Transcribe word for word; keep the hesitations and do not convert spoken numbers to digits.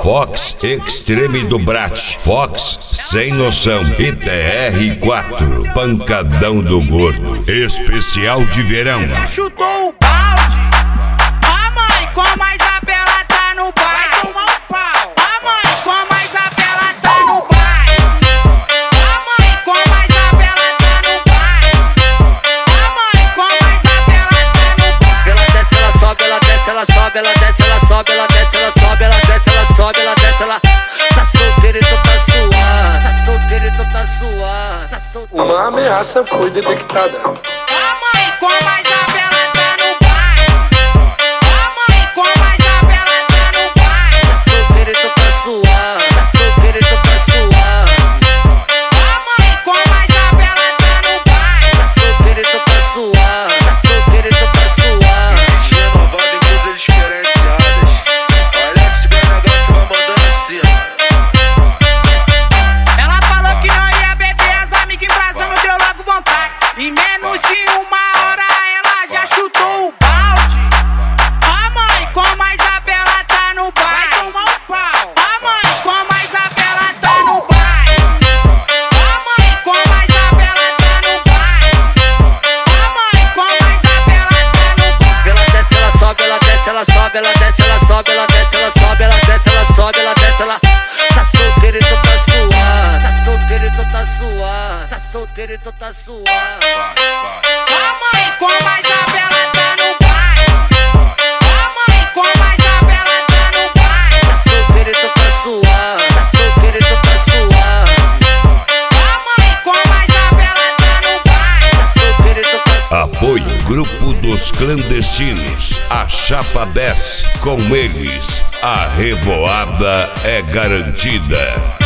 Fox Extreme do Brat, Fox Sem Noção e T R quatro, Pancadão do Gordo, especial de verão. Já chutou o balde, a mãe com mais a bela tá no baile. Vai tomar um pau. A mãe com mais a bela tá no baile. A mãe com mais a bela tá no baile. A mãe com mais a bela tá no baile. Ela desce, ela sobe, ela desce, ela sobe, ela desce, ela sobe, ela desce, ela sobe, ela desce, ela sobe, ela desce, ela tá solteira e tu tá suave, tá solteira e tu tá suave, tá solteira. Uma ameaça foi detectada. A mãe com mais a bela tá no baile. A mãe com mais a bela tá no baile. Tá solteira e tu tá suave, tá solteira e tu tá suave. A mãe com mais a bela tá no baile. Tá solteira e tu tá suave, tá solteira e tu tá suave. Renovado em coisas diferenciadas. Olha que esse B N H que vai mandando assim. Ela falou que não ia beber, as amigas embrasando, deu logo vontade. Em menos de uma hora ela já chutou o balde. A mãe com mais a bela tá no baile. Vai tomar um pau. A mãe com mais a bela tá no baile. A mãe com mais a bela tá no baile. A mãe com mais a bela tá no baile. Ela desce, ela sobe, ela desce, ela sobe, ela desce, ela sobe, ela desce, ela sobe, ela desce, ela sobe, ela desce, ela tá solteira e tu tá suave, tá solteira e tu tá suave, tá solteira e tu tá suave. A mãe com mais a bela tá no baile. A mãe com mais a bela tá no baile. Tá solteira e tu tá suave, tá solteira e tu tá suave. A mãe com mais a bela tá no baile. Tá solteira e tu tá suave. Apoio Grupo dos Clandestinos, a Chapa dez, com eles a revoada é garantida.